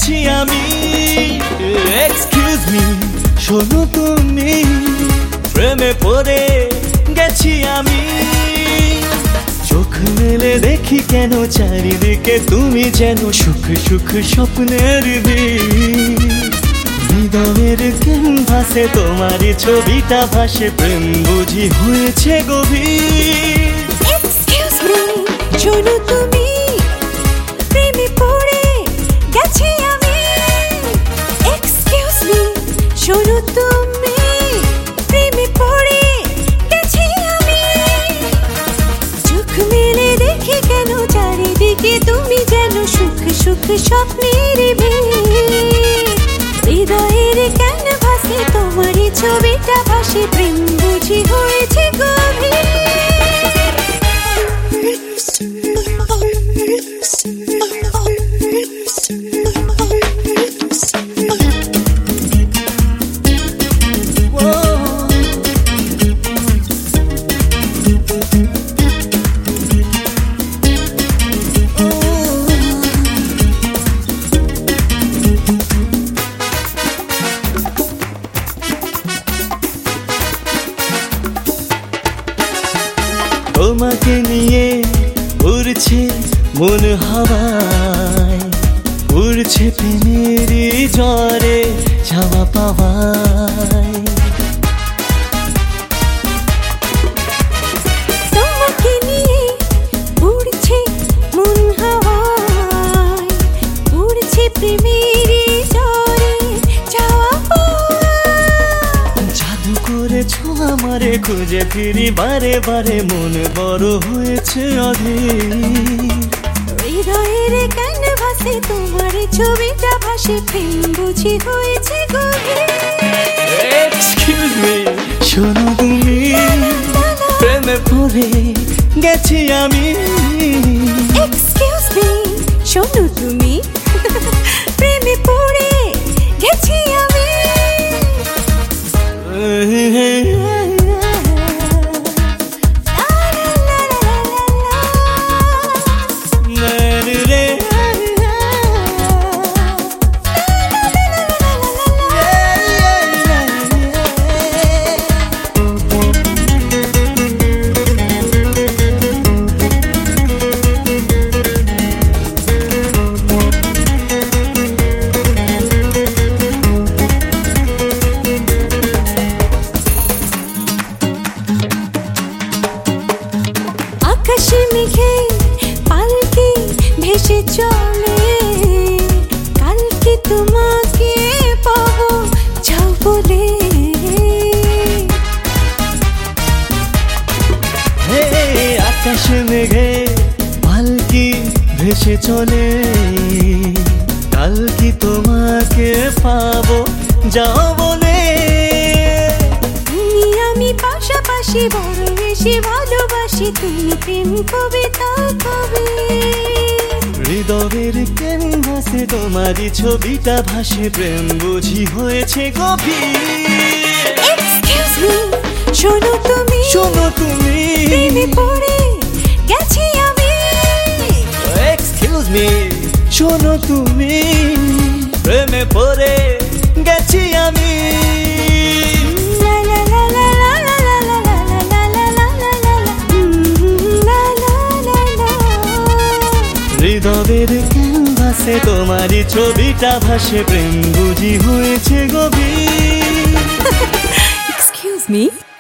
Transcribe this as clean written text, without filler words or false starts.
গেছি আমি। Excuse me, শোনো তুমি, প্রেমে পড়ে গেছি আমি। চোখ মেলে দেখি কেন চারিদিকে তুমি যেন সুখ সুখ স্বপ্নের হৃদয়ের ক্যানভাসে তোমারই ছবিটা ভাসে, প্রেম বুঝি হয়েছে গভীর। এক্সকিউজ মি, শোনো তুমি, প্রেমে পড়ে গেছি আমি। এক্সকিউজ মি, শোনো তুমি, প্রেমে পড়ে গেছি আমি। চোখ মেলে দেখি কেন চারিদিকে তুমি যেন সুখ সুখ স্বপ্নের হৃদয়ের ক্যানভাসে তোমারই ছবিটা ভাসে, প্রেম বুঝি হয়েছে গভীর। তোমাকে নিয়ে উড়ছে মন হাওয়ায়, উড়ছে প্রেমেরই জ্বরে চাওয়া পাওয়ায়। তোমাকে নিয়ে উড়ছে মন হাওয়ায়, উড়ছে প্রেমেরই ঝড়ে চাওয়া পাওয়ায়। জাদু করেছো আমারে, খুঁজে ফিরি বারে বারে, মন বড় হয়েছে অধীর। হৃদয়ের ক্যানভাসে তোমার ছবিটা ভাসে, প্রেম বুঝি হয়েছে গভীর। এক্সকিউজ মি, শোনো তুমি, প্রেমে পড়ে গেছি আমি। এক্সকিউজ মি, শোনো তুমি, প্রেমে পড়ে গেছি আমি। আকাশে মেঘে পালকি ভেসে চলে, কালকে তোমাকে পাবো যাও বলে। আকাশ মেঘে পালকি ভেসে চলে, কালকে তোমাকে পাবো যাও বলে। তুমি আমি পাশাপাশি বড় বেশি ভালোবাসি, তুমি প্রেম কবিতা কবি। হৃদয়ের ক্যানভাসে তোমারই ছবিটা ভাসে, প্রেম বুঝি হয়েছে গভীর। এক্সকিউজ মি, শোনো তুমি, শোনো তুমি, প্রেমে পড়ে গেছি আমি। এক্সকিউজ মি, শোনো তুমি, প্রেমে পড়ে গেছি আমি। লা লা লা লা লা লা লা লা লা লা লা লা লা লা লা লা লা। হৃদয়ের ক্যানভাসে তোমারই ছবিটা ভাসে, প্রেম বুঝি হয়েছে গভীর। Excuse me?